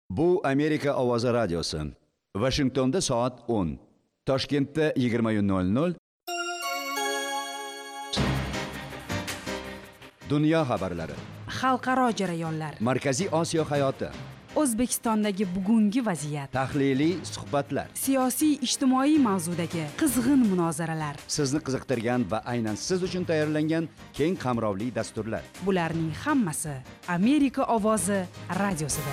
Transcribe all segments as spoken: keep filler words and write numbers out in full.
Bu Amerika Ovozi radiosi. Washingtonda soat o'n, Toshkentda yigirma nol nol. Dunyo xabarlari, xalqaro jarayonlar, Markaziy Osiyo hayoti, O'zbekistondagi bugungi vaziyat, tahliliy suhbatlar, siyosiy ijtimoiy mavzudagi qizg'in munozaralar. sizni qiziqtirgan va aynan siz uchun tayyorlangan keng qamrovli dasturlar. Bularning hammasi Amerika Ovozi radiosida.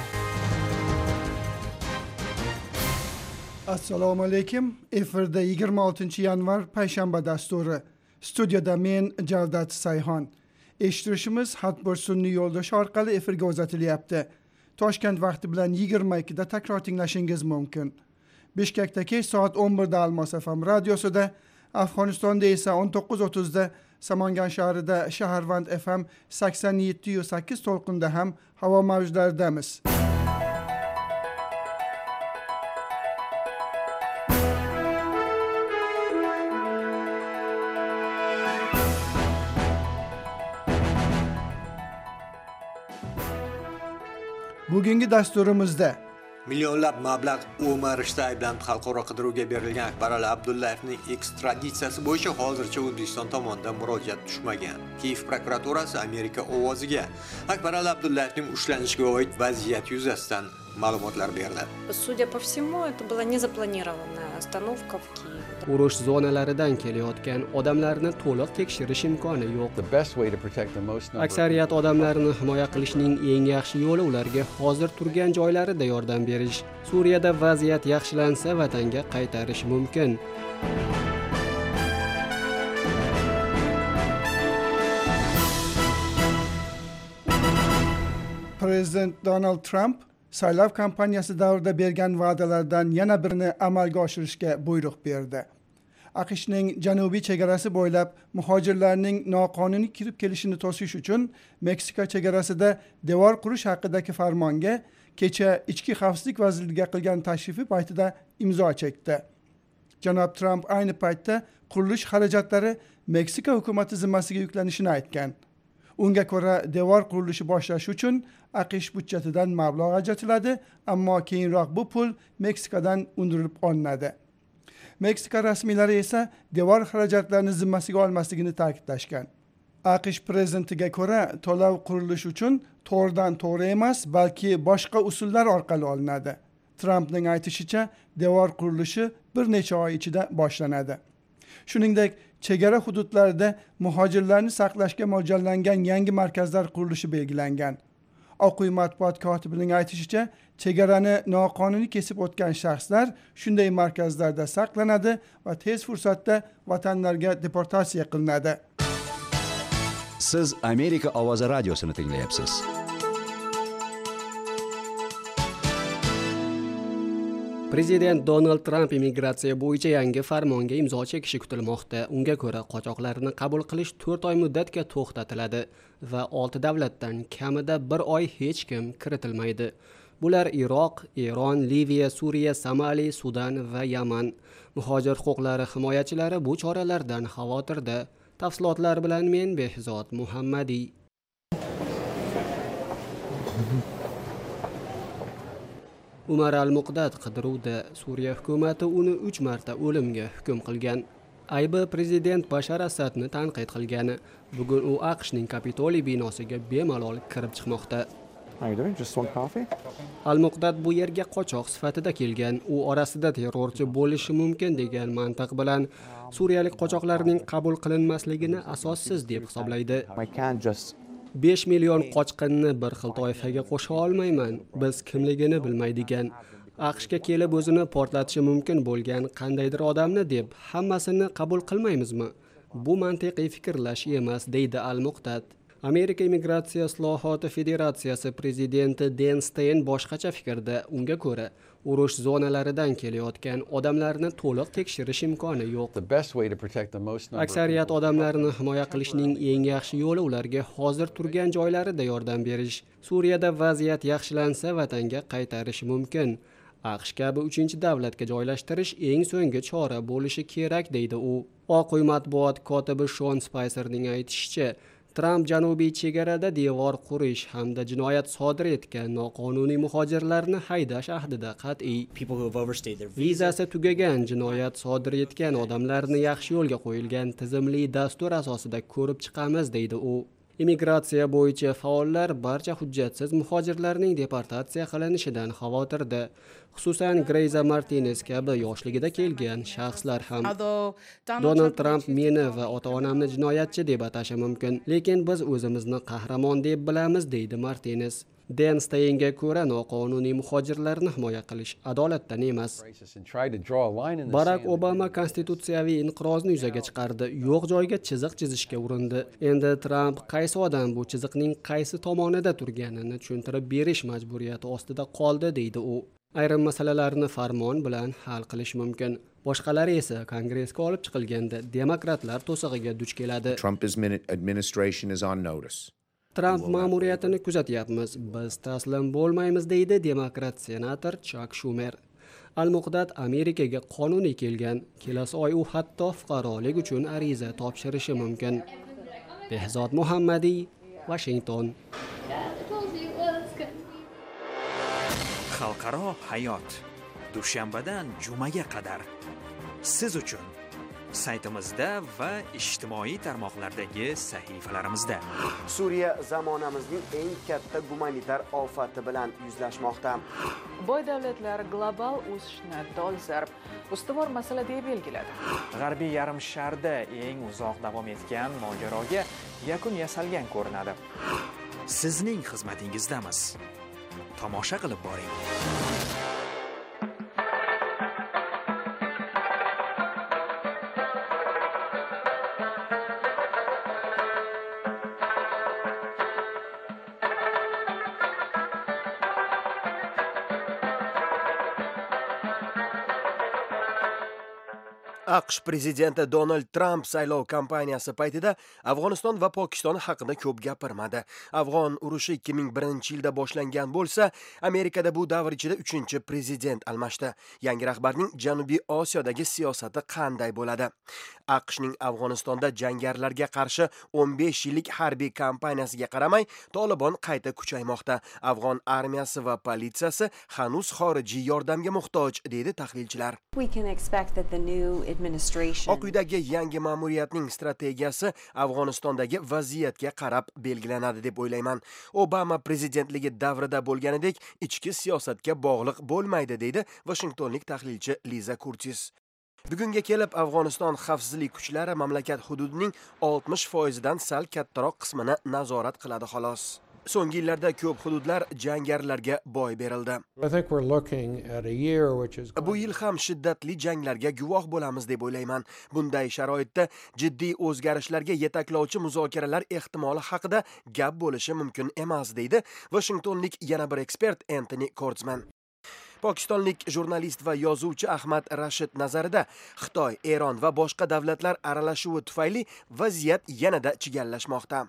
Assalomu alaykum. Efirda yigirma oltinchi yanvar payshanba dasturi. Studiyada men Javdat Sayxon. Eshittirishimiz Hatbir sun'iy yo'ldosh orqali efirga uzatilyapti. Toshkent vaqti bilan yigirma ikkida takror tinglashingiz mumkin. Bishkekda kech soat o'n birda Almos F M radiosida, Afg'onistonda esa o'n to'qqiz o'ttizda Samangan shahrida Shaharvand F M sakson yetti nuqta sakkiz to'lqinda ham havo mavjlaridamiz. Bugungi dasturimizda millionlab mablag' o'marishda ayblanib xalqaro qidiruvga berilgan Akbarali Abdullayevning ekstraditsiyasi bo'yicha hozircha O'zbekiston tomonidan murojaat tushmagan. Kiyev prokuraturasi Amerika Ovoziga Akbarali Abdullayevning ushlanishiga oid vaziyat yuzasidan ma'lumotlar berdi. Судя по всему, это была незапланированная остановка в Киеве. Urush zonalaridan kelayotgan odamlarni to'liq tekshirish imkoni yo'q. Aksariyat odamlarni himoya qilishning eng yaxshi yo'li ularga hozir turgan joylarida yordam berish. Suriyada vaziyat yaxshilansa vatanga qaytarish mumkin. Prezident Donald Trump saylov kampaniyasi davrida bergan va'dalardan yana birini amalga oshirishga buyruq berdi. AQShning janubiy chegarasi bo'ylab muhojirlarning noqonuniy kirib kelishini to'sish uchun Meksika chegarasida devor qurish haqidagi farmonga kecha Ichki xavfsizlik vazirligiga qilgan tashrifi paytida imzo chekdi. Janob Trump ayni paytda qurilish xarajatlari Meksika hukumati zimmasiga yuklanishini aytgan. Unga ko'ra devor qurilishi boshlash uchun AQSh budjetidan mablag' ajratiladi, ammo keyinroq bu pul Meksikadan undirib olinadi. Meksika rasmiylari esa devor xarajatlarini zimmasiga olmasligini ta'kidlashgan. AQSh prezidentiga ko'ra to'lov qurilish uchun to'g'ridan to'g'ri emas, balki boshqa usullar orqali olinadi. Trumpning aytishicha, devor qurilishi bir necha oy ichida boshlanadi. Shuningdek, chegara hududlarida muhojirlarni saqlashga mo'ljallangan yangi markazlar qurilishi belgilangan. Oq uy matbuot kotibining aytishicha, chegarani noqonuniy kesib o'tgan shaxslar shunday markazlarda saqlanadi va tez fursatda vatanlarga deportatsiya qilinadi. Siz Amerika Ovozi radiosini tinglayapsiz. Prezident Donald Trump immigratsiya bo'yicha yangi farmonga imzo chekishi kutilmoqda. Unga ko'ra, qochoqlarni qabul qilish to'rt oy muddatga to'xtatiladi va olti davlatdan kamida bir oy hech kim kiritilmaydi. Bular Iroq, Eron, Liviya, Suriya, Somali, Sudan va Yaman. Muhojir huquqlari himoyachilari bu choralardan xavotirda. Tafsilotlar bilan men Behzod Muhammadiy. Umar al-Muqdad qidiruvda Suriya hukumati uni uch marta o'limga hukm qilgan. Aybi prezident Bashar Asadni tanqid qilgani. Bugun u AQShning Kapitoliy binosiga bemalol kirib chiqmoqda. Al-Muqdad bu yerga qochoq sifatida kelgan. U orasida terrorchi bo'lishi mumkin degan mantiq bilan suriyalik qochoqlarning qabul qilinmasligini asossiz deb hisoblaydi. besh million qochqinni bir xil toifaga qo'sha olmayman. Biz kimligini bilmaydigan, AQShga kelib o'zini portlatishi mumkin bo'lgan qandaydir odamni deb hammasini qabul qilmaymizmi? Bu mantiqiy fikrlash emas, deydi Al-Muqdad. Amerika Immigratsiya islohoti federatsiyasi prezidenti Den Steyn boshqacha fikrda. Unga ko'ra, urush zonalaridan kelayotgan odamlarni to'liq tekshirish imkoni yo'q. Aksariyat odamlarni himoya qilishning eng yaxshi yo'li ularga hozir turgan joylarida yordam berish. Suriyada vaziyat yaxshilansa vatanga qaytarish mumkin. AQSh kabi uchinchi davlatga joylashtirish eng so'nggi chora bo'lishi kerak, deydi u. Oq uy matbuot kotibi Shon Spicerning aytishicha, Tramp janubiy chegarada devor qurish hamda jinoyat sodir etgan noqonuniy muhojirlarni haydash ahdida qat'iy. Vizasi tugagan jinoyat sodir etgan odamlarni yaxshi yo'lga qo'yilgan tizimli dastur asosida ko'rib chiqamiz, deydi u. Immigratsiya bo'yicha faollar barcha hujjatsiz muhojirlarning deportatsiya qilinishidan xavotirda. Xususan Greyza Martinez kabi yoshligida kelgan shaxslar ham. Donald Trump meni va ota-onamni jinoyatchi deb atashi mumkin, lekin biz o'zimizni qahramon deb bilamiz, deydi Martinez. Dan Steinga ko'ra noqonuniy muhojirlarni himoya qilish adolatdan emas. Barack Obama konstitutsiyaviy inqirozni yuzaga chiqardi, yo'q joyga chiziq chizishga urindi. Endi Trump qaysi odam bu chiziqning qaysi tomonida turganini tushuntirib berish majburiyati ostida qoldi, deydi u. Ayrim masalalarni farmon bilan hal qilish mumkin. Boshqalari esa Kongressga olib chiqilganda demokratlar to'sig'iga duch keladi. Trump ma'muriyatini kuzatyapmiz, biz taslim bo'lmaymiz, deydi demokrat senator Chuck Schumer. Al-Muqdad Amerikaga qonuniy kelgan, kelasi oy u hatto fuqarolik uchun ariza topshirishi mumkin. Behzod Muhammadiy, Washington. Xalqaro hayot dushanbadan jumaga qadar siz uchun saytimizda va ijtimoiy tarmoqlardagi sahifalarimizda. Suriya zamonamizning eng katta gumanitar ofati bilan yuzlashmoqda. Boy davlatlar global o'sishni dolzarb ustuvor masala deb belgiladi. G'arbiy yarim sharda eng uzoq davom etgan mojaroga yakun yasalgan ko'rinadi. Sizning xizmatingizdamiz. Tomosha qilib boring. AQSh prezidenti Donald Trump saylov kampaniyasi paytida Afg'oniston va Pokiston haqida ko'p gapirmadi. Afg'on urushi ikki ming birinchi yilda boshlangan bo'lsa, Amerikada bu davr ichida uchinchi prezident almashdi. Yangi rahbarning Janubiy Osiyodagi siyosati qanday bo'ladi? AQShning Afg'onistonda jangarilarga qarshi o'n besh yillik harbiy kampaniyasiga qaramay, Tolibon qayta kuchaymoqda. Afg'on armiyasi va politsiyasi hanuz xorijiy yordamga muhtoj, deydi tahlilchilar. Oq uydagi yangi ma'muriyatning strategiyasi Afg'onistondagi vaziyatga qarab belgilanadi deb o'ylayman. Obama prezidentligi davrida bo'lganidek ichki siyosatga bog'liq bo'lmaydi, deydi Washingtonlik tahlilchi Liza Curtis. Bugunga kelib Afg'oniston xavfsizlik kuchlari mamlakat hududining oltmish foizidan sal kattaroq qismini nazorat qiladi xolos. So'nggi yillarda ko'p hududlar jangarilarga boy berildi. Bu yil ham shiddatli janglarga guvoh bo'lamiz deb o'ylayman. Bunday sharoitda jiddiy o'zgarishlarga yetaklovchi muzokaralar ehtimoli haqida gap bo'lishi mumkin emas, deydi Washingtonlik yana bir ekspert Anthony Kortzman. Pokistonlik jurnalist va yozuvchi Ahmad Rashid nazarida Xitoy, Eron va boshqa davlatlar aralashuvi tufayli vaziyat yanada chigallashmoqda.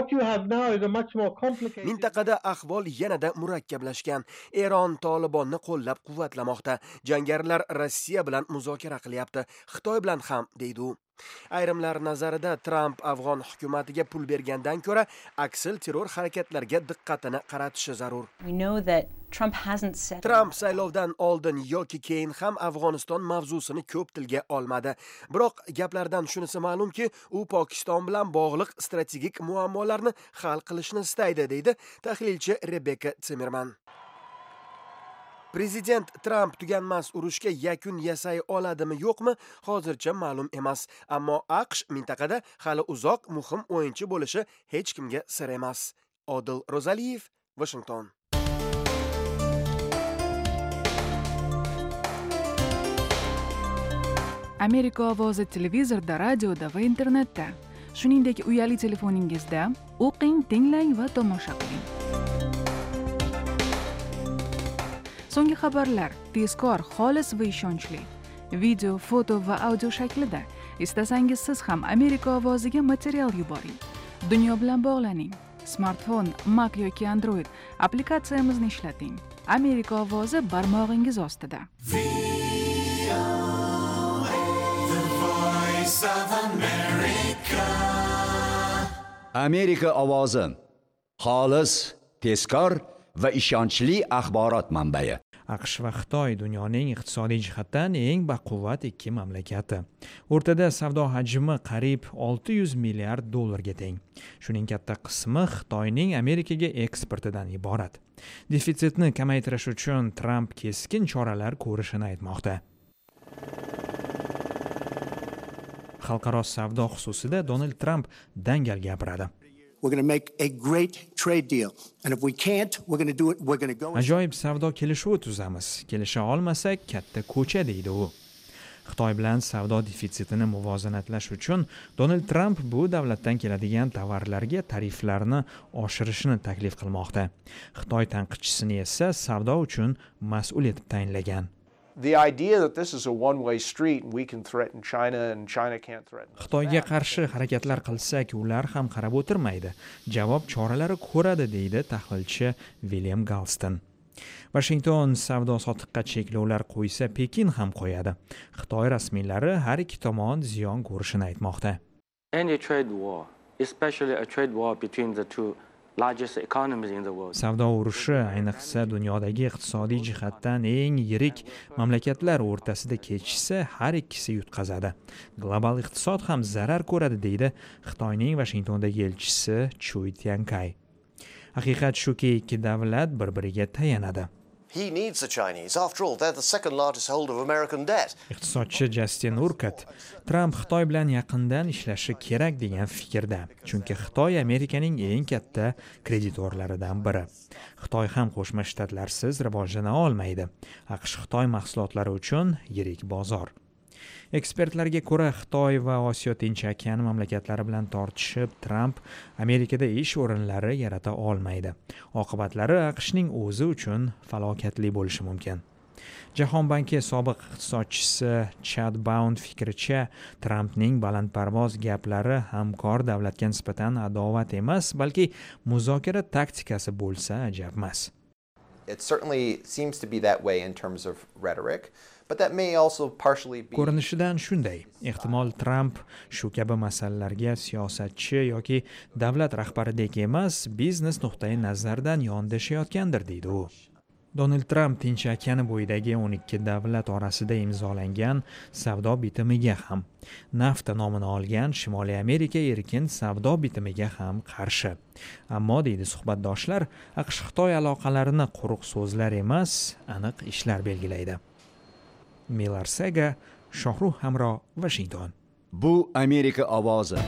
Mintaqada ahvol yanada murakkablashgan. Eron Tolibonni qo'llab-quvvatlamoqda. Jangarilar Rossiya bilan muzokara qilyapti, Xitoy bilan ham, deydi u. Ayrimlar nazarida Trump Afg'on hukumatiga pul bergandan ko'ra aksil terror harakatlarga diqqatini qaratishi zarur. Trump saylovdan oldin yoki keyin ham Afg'oniston mavzusini ko'p tilga olmadi. Biroq gaplardan shunisi ma'lumki, u Pokiston bilan bog'liq strategik muammolarni hal qilishni istaydi, deydi tahlilchi Rebecca Zimmerman. Prezident Trump tuganmas urushga yakun yasay oladimi yo'qmi hozircha ma'lum emas, ammo AQSh mintaqada hali uzoq muhim o'yinchi bo'lishi hech kimga sir emas. Odil Rozaliyev, Washington. Amerika ovozi televizorda, radioda va internetda, shuningdek uyali telefoningizda o'qing, tinglang va tomosha qiling. So'nggi xabarlar tezkor, xolis va ishonchli. Video, foto va audio shaklida. Istasangiz siz ham Amerika ovoziga material yuboring. Dunyo bilan bog'laning. Smartfon, Mac yoki Android applikatsiyamizni ishlating. Amerika ovozi barmog'ingiz ostida. Amerika ovozi. Xolis, tezkor va ishonchli axborot manbai. AQSh va Xitoy dunyoning iqtisodiy jihatdan eng baquvvat ikki mamlakati. O'rtada savdo hajmi qariyb olti yuz milliard dollarga teng. Shuning katta qismi Xitoyning Amerikaga eksportidan iborat. Defitsitni kamaytirish uchun Trump keskin choralar ko'rishini aytmoqda. Xalqaro savdo xususida Donald Trump dangal gapiradi. We're going to make a great trade deal. And if we can't, we're going to do it. We're going to go. Ajoyib savdo kelishuvi tuzamiz. Kelisha olmasak, katta ko'cha deydi u. Xitoy bilan savdo defitsitini muvozanatlash uchun Donald Trump bu davlatdan keladigan tovarlarga tariflarni oshirishni taklif qilmoqda. Xitoy tanqidchisini esa savdo uchun mas'ul etib tayinlagan. The idea that this is a one-way street and we can threaten China and China can't threaten us. Xitoyga qarshi harakatlar qilsak, ular ham qarab o'tirmaydi. Javob choralari ko'radi, deydi tahlilchi William Galston. Washington savdo sotiqqa cheklovlar qo'ysa, Pekin ham qo'yadi. Xitoy rasmiylari har ikki tomon ziyon ko'rishini aytmoqda. Any trade war, especially a trade war between the two largest economies in the world. Savdo urushi ayniqsa dunyodagi iqtisodiy jihatdan eng yirik mamlakatlar o'rtasida kechishsa, har ikkisi yutqazadi. Global iqtisod ham zarar ko'radi, deydi Xitoyning Washingtondagi elchisi Chui Tiankai. Haqiqat shuki, ikki davlat bir-biriga tayanadi. He needs the Chinese. After all, they're the second largest holder of American debt. Iqtisodchi Justin Urquhart Trump Xitoy bilan yaqindan ishlashi kerak degan fikrda. Chunki Xitoy Amerikaning eng katta kreditorlaridan biri. Xitoy ham Qo'shma Shtatlarsiz rivojlana olmaydi. AQSh Xitoy mahsulotlari uchun yirik bozor. Ekspertlarga ko'ra, Xitoy va Osiyo Tinch okeani mamlakatlari bilan tortishib, Trump Amerikada ish o'rinlari yarata olmaydi. Oqibatlari AQShning o'zi uchun falokatli bo'lishi mumkin. Jahon banki sobiq iqtisodchisi Chad Bound fikricha, Trumpning balandparvoz gaplari hamkor davlatga nisbatan adovat emas, balki muzokara taktikasi bo'lsa ajab emas. It certainly seems to be that way in terms of rhetoric. But that may also partially be. Ko'rinishidan shunday. Ehtimol Trump shu kabi masalalarga siyosatchi yoki davlat rahbaridek emas, biznes nuqtai nazardan yondashayotgandir, deydi u. Donald Trump Tinch okeani bo'yidagi o'n ikki davlat orasida imzolangan savdo bitimiga ham, NAFTA nomini olgan Shimoliy Amerika erkin savdo bitimiga ham qarshi. Ammo, deydi suhbatdoshlar, AQSh Xitoy aloqalarini quruq so'zlar emas, aniq ishlar belgilaydi. Miller Sega, Shohruh Hamro, Washington. Bu Amerika ovozi.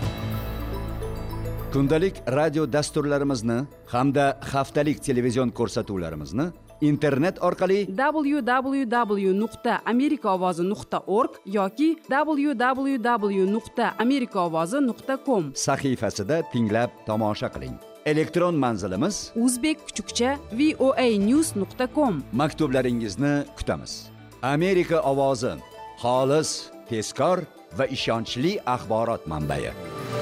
Kundalik radio dasturlarimizni hamda haftalik televizion ko'rsatuvlarimizni internet orqali w w w nuqta amerika ovozi nuqta org yoki w w w nuqta amerika ovozi nuqta com sahifasida tinglab tomosha qiling. Elektron manzilimiz uzbek kuchukcha voa news nuqta com. Maktublaringizni kutamiz. Amerika ovozi. Xolis, tezkor va ishonchli axborot manbai.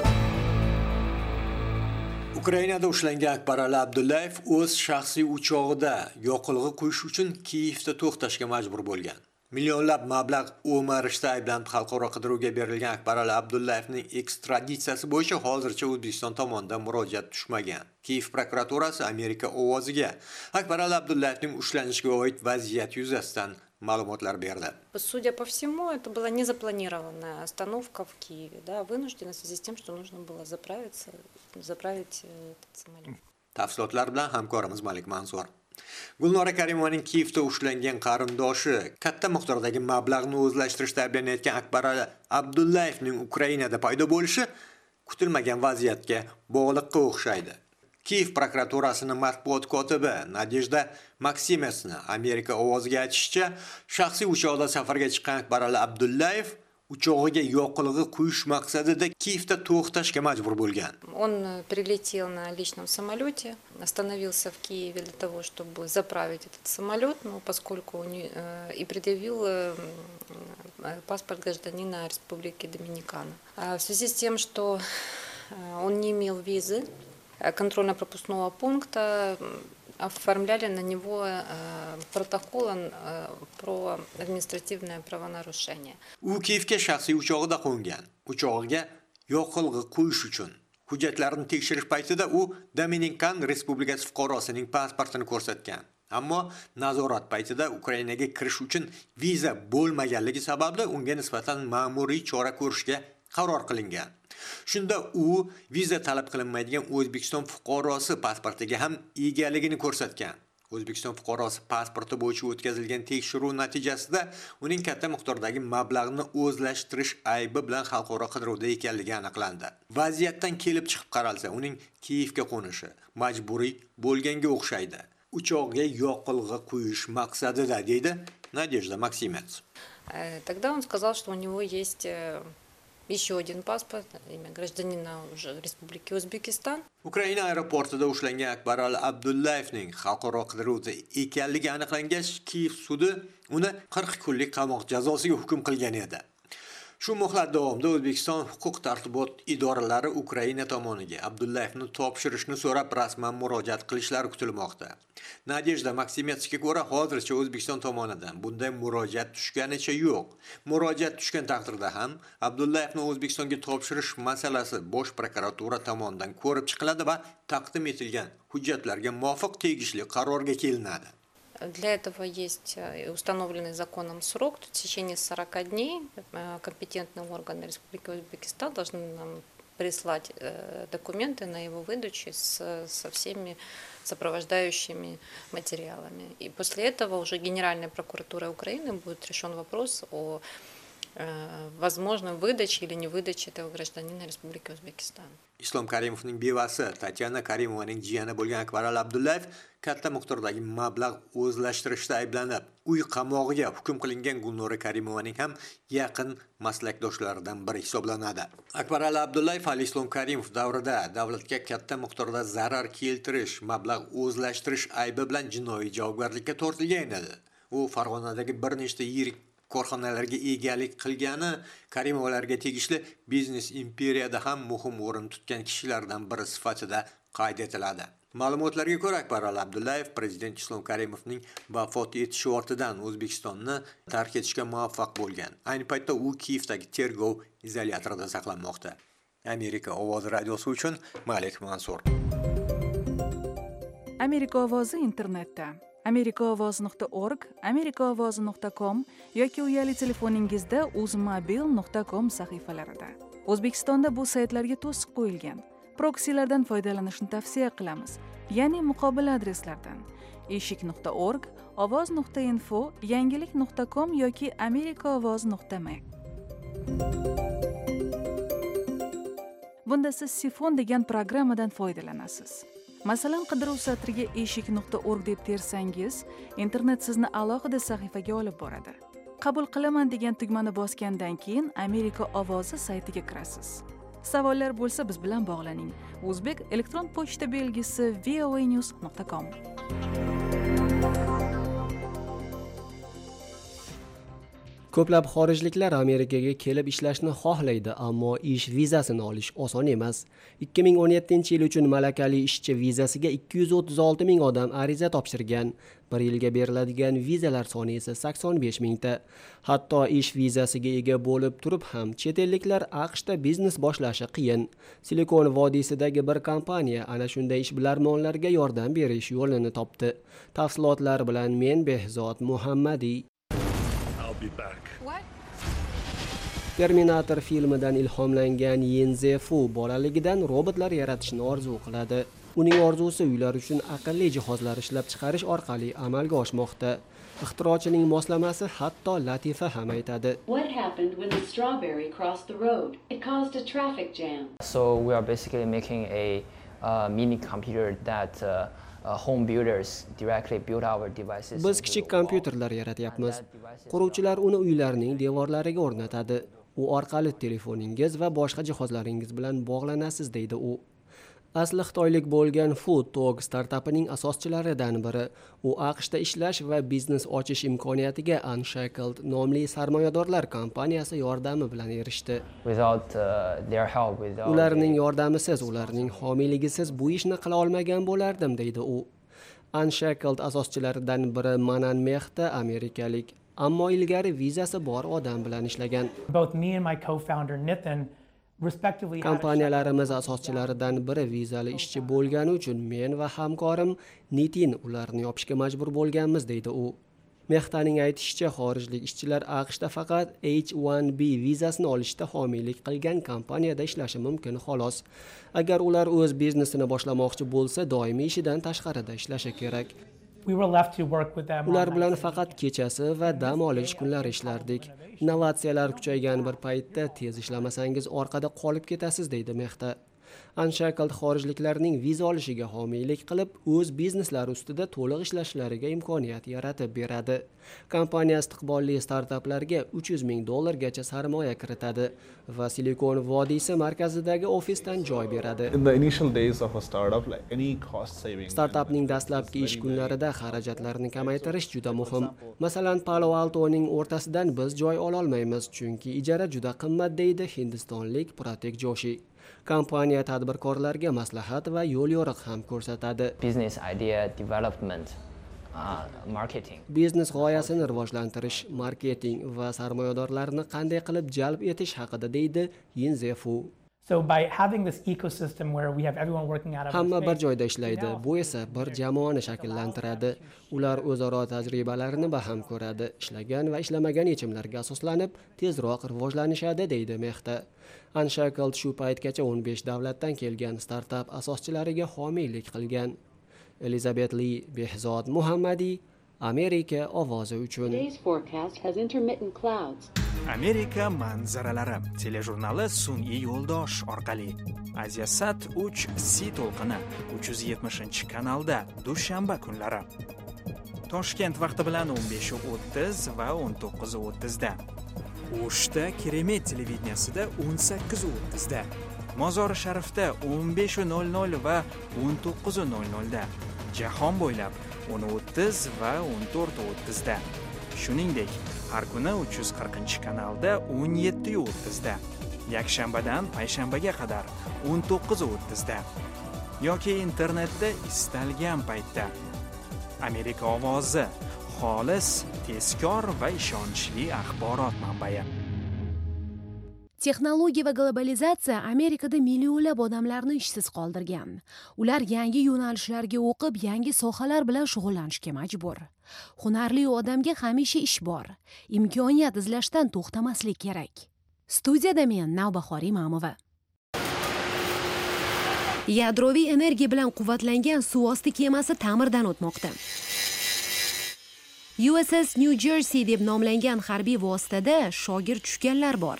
Ukrainada ushlangan Akbarali Abdullayev o'z shaxsiy uchog'ida yoqilg'i quyish uchun Kiyevda to'xtashga majbur bo'lgan. Millionlab mablag' o'marishda ayblanib xalqaro qidiruvga berilgan Akbarali Abdullayevning ekstraditsiyasi bo'yicha hozircha O'zbekiston tomonidan murojaat tushmagan. Kiyev prokuraturasi Amerika ovoziga Akbarali Abdullayevning ushlanishiga oid vaziyat yuzasidan ma'lumotlar berdi. Судя по всему, это была незапланированная остановка в Киеве, да, вынуждена в связи с тем, что нужно было заправиться, заправить этот самолет. Tafsilotlar bilan hamkorimiz Malik Mansur. Gulnora Karimovaning Kiyevda ushlangan qarindoshi katta miqdordagi mablag'ni o'zlashtirishda ayblanayotgan Akbarali Abdullayevning Ukrainada paydo bo'lishi kutilmagan vaziyatga bog'liqqa o'xshaydi. Kiyev prokuraturasining matbuot kotibi Nadejda Maksimesni Amerika ovoziga aytishicha, shaxsiy uchoqda safarga chiqqan Akbarali Abdullayev uchog'iga yoqilg'i quyish maqsadida Kiyevda to'xtashga majbur bo'lgan. Он прилетел на личном самолете, остановился в Киеве для того, чтобы заправить этот самолет, но поскольку он и предъявил паспорт гражданина Республики Доминикана. В связи с тем, что он не имел визы, контрольно-пропускного пункта оформляли на него протокол про административное правонарушение. U Kiyevga shaxsiy uchog'ida qo'ngan. Uchog'iga yoqilg'i quyish uchun. Hujjatlarini tekshirish paytida u Dominikan Respublikasi fuqarosining pasportini ko'rsatgan. Ammo nazorat paytida Ukrainaga kirish uchun viza bo'lmaganligi sababli unga nisbatan ma'muriy chora ko'rishga qaror qilingan. Shunda u viza talab qilinmaydigan O'zbekiston fuqarosi pasportiga ham egaligini ko'rsatgan. O'zbekiston fuqarosi pasporti bo'yicha o'tkazilgan tekshiruv natijasida uning katta miqdordagi mablag'ni o'zlashtirish aybi bilan xalqaro qidiruvda ekanligi aniqlandi. Vaziyatdan kelib chiqib qaralsa, uning Kiyevga qo'nishi majburiy bo'lganga o'xshaydi. Uchoqga yoqilg'i quyish maqsadida, deydi Nadежда Максимец. Тогда он сказал, что у него есть еще один паспорт, имя гражданина уже Республики Узбекистан. Ukraina aeroportida ushlangan Akbarali Abdullayevning xalqaro qidiruvda ekanligi aniqlangach, Kiyev sudi uni qirq kunlik qamoq jazosiga hukm qilgan edi. Shu muhlat davomida O'zbekiston huquq tartibot idoralari Ukraina tomoniga Abdullayevni topshirishni so'rab rasman murojaat qilishlari kutilmoqda. Nadежда Максимецga ko'ra, hozircha O'zbekiston tomonidan bunday murojaat tushganicha yo'q. Murojaat tushgan taqdirda ham Abdullayevni O'zbekistonga topshirish masalasi Bosh prokuratura tomonidan ko'rib chiqiladi va taqdim etilgan hujjatlarga muvofiq tegishli qarorga kelinadi. Для этого есть установленный законом срок. В течение сорока дней компетентные органы Республики Узбекистан должны нам прислать документы на его выдачу с, со всеми сопровождающими материалами. И после этого уже Генеральной прокуратурой Украины будет решен вопрос о возможной выдаче или не выдаче этого гражданина Республики Узбекистан. Islom Karimovning bevasi Tatyana Karimovaning jiyani bo'lgan Akbarali Abdullayev katta miqdordagi mablag' o'zlashtirishda ayblanib, uy qamog'iga hukm qilingan Gulnora Karimovaning ham yaqin maslakdoshlaridan biri hisoblanadi. Akbarali Abdullayev Ali Islom Karimov davrida davlatga katta miqdorda zarar keltirish, mablag' o'zlashtirish aybi bilan jinoiy javobgarlikka tortilgan edi. U Farg'onadagi bir nechta yirik korxonalarga egalik qilgani Karimovalarga tegishli biznes imperiyada ham muhim o'rin tutgan kishilardan biri sifatida qayd etiladi. Ma'lumotlarga ko'ra, Akbarali Abdullayev prezident Islom Karimovning vafot etishi ortidan O'zbekistonni tark etishga muvaffaq bo'lgan. Ayni paytda u Kiyevdagi tergov izolyatorida saqlanmoqda. Amerika ovozi radiosi uchun Malik Mansur. Amerika ovozi internetda amerikaovoz nuqta org, amerikaovozi nuqta com yoki uyali telefoningizda uzmobil nuqta com sahifalarida. O'zbekistonda bu saytlarga to'siq qo'yilgan. Proksilardan foydalanishni tavsiya qilamiz, ya'ni muqobil adreslardan eshik nuqta org, ovoz nuqta info, yangilik nuqta com yoki amerikaovoz nuqta m. Bunda siz Sifon degan programmadan foydalanasiz. Masalan, qidiruv satriga eshik nuqta org deb tersangiz, internet sizni alohida sahifaga olib boradi. Qabul qilaman degan tugmani bosgandan keyin Amerika ovozi saytiga kirasiz. Savollar bo'lsa biz bilan bog'laning. O'zbek elektron pochta belgisi v o a news nuqta com. Ko'plab xorijliklar Amerikaga kelib ishlashni xohlaydi, ammo ish vizasini olish oson emas. ikki ming o'n yettinchi yil uchun malakali ishchi vizasiga ikki yuz o'ttiz olti ming odam ariza topshirgan. Bir yilga beriladigan vizalar soni esa sakson besh mingta. Hatto ish vizasiga ega bo'lib turib ham chet elliklar AQShda biznes boshlashi qiyin. Silikon vodiysidagi bir kompaniya ana shunday ishbilarmonlarga yordam berish yo'lini topdi. Tafsilotlar bilan men Behzod Muhammadiy. Terminator filmidan ilhomlangan Yenze Fu bolaligidan robotlar yaratishni orzu qiladi. Uning orzusi uylar uchun aqlli jihozlar ishlab chiqarish orqali amalga oshmoqda. Ixtirochining moslamasi hatto latifa ham aytadi. What happened when the strawberry crossed the road? It caused a traffic jam. So we are basically making a uh, mini computer that uh, Uh, home builders directly build our devices. Biz kichik kompyuterlar yaratyapmiz. Quruvchilar uni uylarning devorlariga o'rnatadi. U orqali telefoningiz va boshqa jihozlaringiz bilan bog'lanasiz, deydi u. Asli xitoylik bo'lgan Foodtog startapining asoschilaridan biri. U AQShda ishlash va biznes ochish imkoniyatiga Unshackled nomli sarmoyadorlar kompaniyasi yordami bilan erishdi. Without uh, their help, without ularning yordamisiz, ularning homiyligisiz bu ishni qila olmagan bo'lardim, deydi u. Unshackled asoschilaridan biri Manan Mehta amerikalik, ammo ilgari vizasi bor odam bilan ishlagan. Both me and my co-founder Nitin Kompaniyalarimiz asoschilaridan biri vizali ishchi bo'lgani uchun men va hamkorim Nitin ularni yopishga majbur bo'lganmiz, deydi u. Mehtaning aytishicha, xorijlik ishchilar AQShda faqat H one B vizasini olishda homiylik qilgan kompaniyada ishlashi mumkin xolos. Agar ular o'z biznesini boshlamoqchi bo'lsa, doimiy ishidan tashqarida ishlashi kerak. Ular bilan faqat kechasi va dam olish kunlari ishlardik. Innovatsiyalar kuchaygan bir paytda tez ishlamasangiz orqada qolib ketasiz, deydi Mehta. Unshackled xorijliklarning viza olishiga homiylik qilib, o'z bizneslari ustida to'liq ishlashlariga imkoniyat yaratib beradi. Kompaniya istiqbolli startaplarga uch yuz ming dollargacha sarmoya kiritadi va Silikon vodiysi markazidagi ofisdan joy beradi. Startapning dastlabki ish kunlarida xarajatlarni kamaytirish juda muhim. Masalan, Palo Altoning o'rtasidan biz joy ola olmaymiz, chunki ijara juda qimmat, deydi hindistonlik Pratik Joshi. Kompaniya tadbirkorlarga maslahat va yo'l yo'riq ham ko'rsatadi. Business idea development, uh, marketing. Biznes g'oyasini rivojlantirish, marketing va sarmoyadorlarni qanday qilib jalb etish haqida, deydi Yinze Fu. So by having this ecosystem where we have everyone working out of Hamma bir joyda ishlaydi. Bu esa bir jamoani shakllantiradi. Ular o'zaro tajribalarini baham ko'radi. Ishlagan va ishlamagan yechimlarga asoslanib, tezroq rivojlanishadi, deydi Mehta. Unshackled shu paytgacha o'n besh davlatdan kelgan startap asoschilariga homiylik qilgan. Elizabeth Lee, Behzod Muhammadi, Amerika ovozi uchun. Amerika manzaralari telejurnali sun'iy yo'ldosh orqali Asiasat uch C to'lqini uch yuz yetmishinchi kanalda dushanba kunlari. Toshkent vaqti bilan o'n besh o'ttiz va o'n to'qqiz o'ttiz da. O'shda Keremet televideniyasida o'n sakkiz o'ttiz da. Mozori Sharifda o'n besh nol nol va o'n to'qqiz nol nol da. Jahon bo'ylab o'n o'ttiz va o'n to'rt o'ttiz da. Shuningdek, har kuni uch yuz qirqinchi kanalda o'n yetti o'ttiz da. Yakshanbadan payshanbaga qadar o'n to'qqiz o'ttiz da. Yoki internetda istalgan paytda. Amerika ovozi, xolis, tezkor va ishonchli axborot manbai. Texnologiya va globalizatsiya Amerikada millionlab odamlarni ishsiz qoldirgan. Ular yangi yo'nalishlarga o'qib, yangi sohalar bilan shug'ullanishga majbur. Hunarli odamga hamisha ish bor. Imkoniyat izlashdan to'xtamaslik kerak. Studiyada men Navbahor Imamova. Yadroviy energiya bilan quvvatlangan suvosti kemasi ta'mirdan o'tmoqda. U S S New Jersey deb nomlangan harbiy vositada shogird tushganlar bor.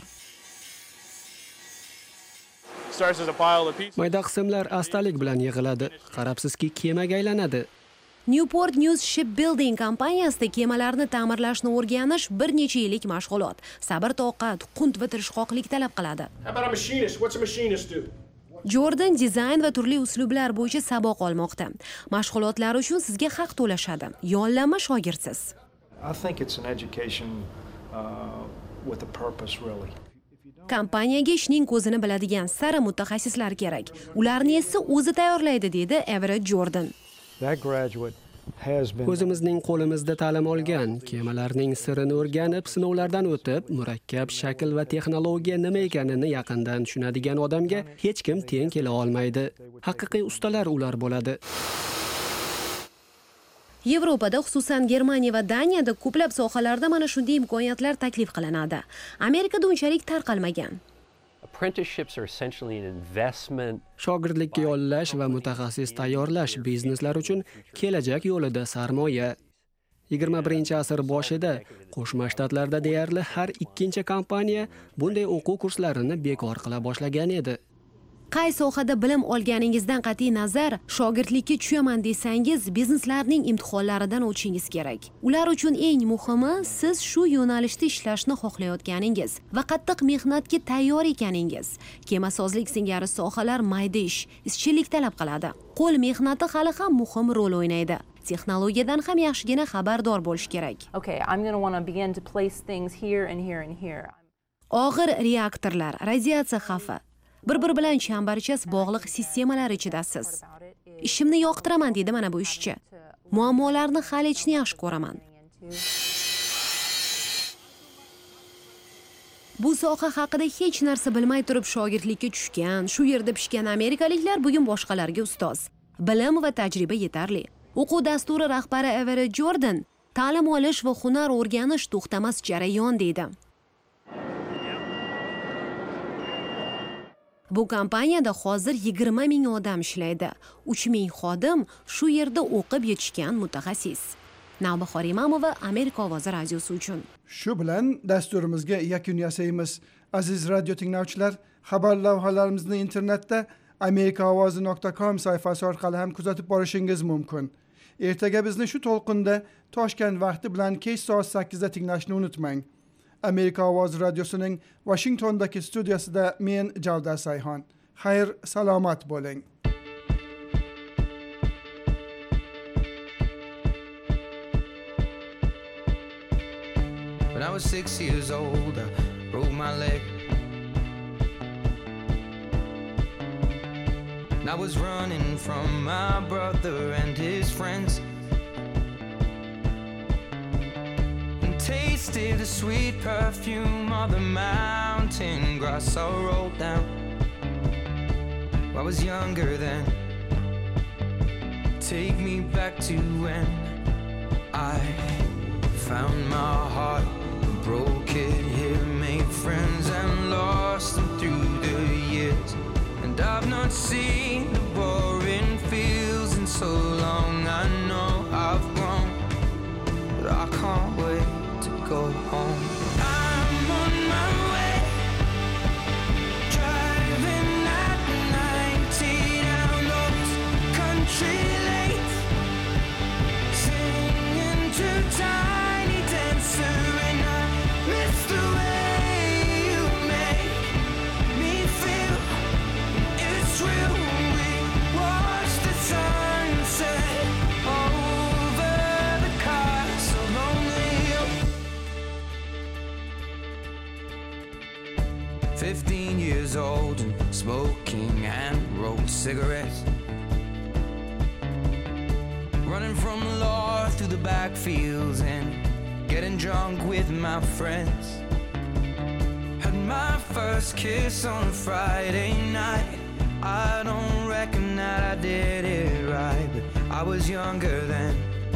Mayda qismlar astalik bilan yig'iladi. Qarabsizki, kemaga aylanadi. Newport News Shipbuilding kompaniyasida kemalarni ta'mirlashni o'rganish bir necha yillik mashg'ulot. Sabr, toqat, qunt va tirishqoqlik talab qiladi. Jordan dizayn va turli uslublar bo'yicha saboq olmoqda. Mashg'ulotlar uchun sizga haq to'lashadi. Yollanma shogirdsiz. I think it's an education uh, with a purpose really. Kompaniyaga ishning ko'zini biladigan sara mutaxassislar kerak. Ularni esa o'zi tayyorlaydi, dedi Everett Jordan. That graduate has been O'zimizning qo'limizda ta'lim olgan, kemalarning sirini o'rganib, sinovlardan o'tib, murakkab shakl va texnologiya nima ekanini yaqindan tushunadigan odamga hech kim teng kela olmaydi. Haqiqiy ustalar ular bo'ladi. Yevropada, xususan Germaniya va Daniyada ko'plab sohalarda mana shunday imkoniyatlar taklif qilinadi. Amerikada unchalik tarqalmagan. Shogirdlikka yollash va mutaxassis tayyorlash bizneslar uchun kelajak yo'lida sarmoya. yigirma birinchi asr boshida Qo'shma Shtatlarda deyarli har ikkinchi kompaniya bunday o'quv kurslarini bekor qila boshlagan edi. Qay sohada bilim olganingizdan qat'iy nazar, shogirdlikka tushaman desangiz, bizneslarning imtihonlaridan o'tishingiz kerak. Ular uchun eng muhimi siz shu yo'nalishda ishlashni xohlayotganingiz va qattiq mehnatga tayyor ekaningiz. Kemasozlik singari sohalar mayda ish, izchillik talab qiladi. Qo'l mehnati hali ham muhim rol o'ynaydi. Texnologiyadan ham yaxshigina xabardor bo'lish kerak. Okay, I'm going to want to begin to place things here and here and here. Og'ir reaktorlar, radiatsiya xavfi, bir-bir bilan chambarchas bog'liq sistemalar ichidasiz. Ishimni yoqtiraman, dedi mana bu ishchi. Muammolarni hal etishni yaxshi ko'raman. Bu soha haqida hech narsa bilmay turib shogirdlikka tushgan, shu yerda pishgan amerikaliklar bugun boshqalarga ustoz. Bilim va tajriba yetarli. O'quv dasturi rahbari Everett Jordan ta'lim olish va hunar o'rganish to'xtamas jarayon deydi. Bu kompaniyada hozir yigirma ming odam ishlaydi. uch ming xodim shu yerda o'qib yetishgan mutaxassis. Navbahor Imamova, Amerika ovozi radiosi uchun. Shu bilan dasturimizga yakun yasaymiz. Aziz radio tinglovchilar, xabar lavhalarimizni internetda amerika ovozi nuqta com sayfasi orqali ham kuzatib borishingiz mumkin. Ertaga bizni shu to'lqinda Toshkent vaqti bilan kech soat sakkizda tinglashni unutmang. Amerika ovozi radiosining Washingtondagi studiyasida men Javdar Sayhon. Xayr, salomat bo'ling. When I was six years old, I broke my leg. And I was running from my brother and his friends, and tasted the sweet perfume of the mountain grass I rolled down. I was younger then. Take me back to when I found my heart, broke it here, made friends and lost them through the years. And I've not seen the boring fields in so long. I know I've grown, but I can't wait to go home. I'm on my way, driving at ninety down those country lanes, singing to Tiny Dancer, and I miss the way you make me feel. It's real. We watch the sunset over the castle lonely hill. Fifteen years old and smoking and rolled cigarettes, running from the law through the backfields and getting drunk with my friends. Had my first kiss on a Friday night. I don't reckon that I did it right, but I was younger then.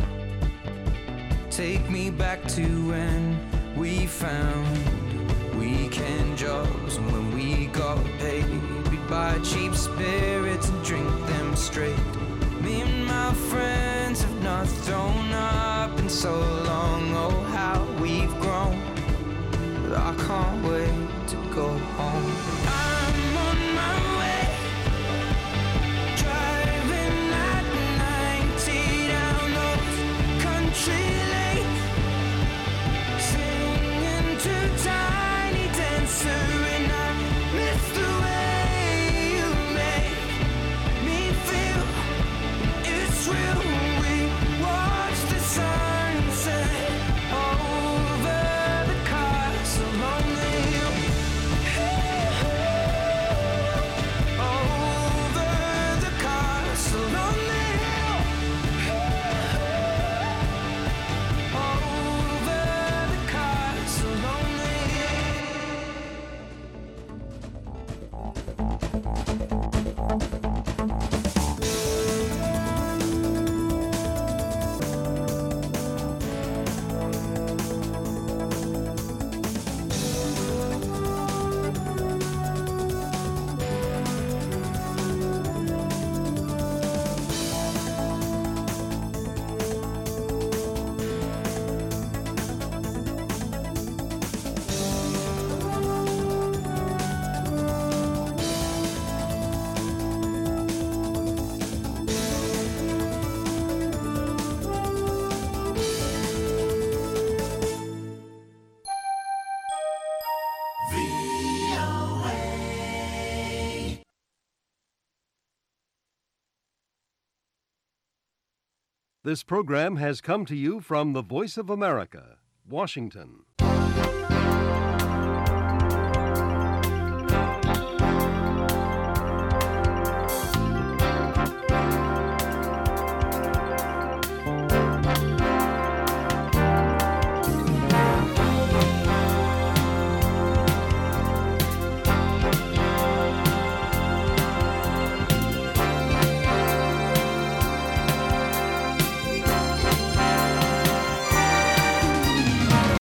Take me back to when we found weekend jobs, and when we got paid, we'd buy cheap spirits and drink them straight. Me and my friends have not thrown up in so long. Oh, how we've grown, but I can't wait to go home. I'm on my way, driving at ninety down those country lanes, singing to Tiny Dancer, and I miss the way you make me feel. It's real. We watch the sunset over the castle lonely hill. Over the castle lonely hill. Over the castle lonely hill. This program has come to you from the Voice of America, Washington.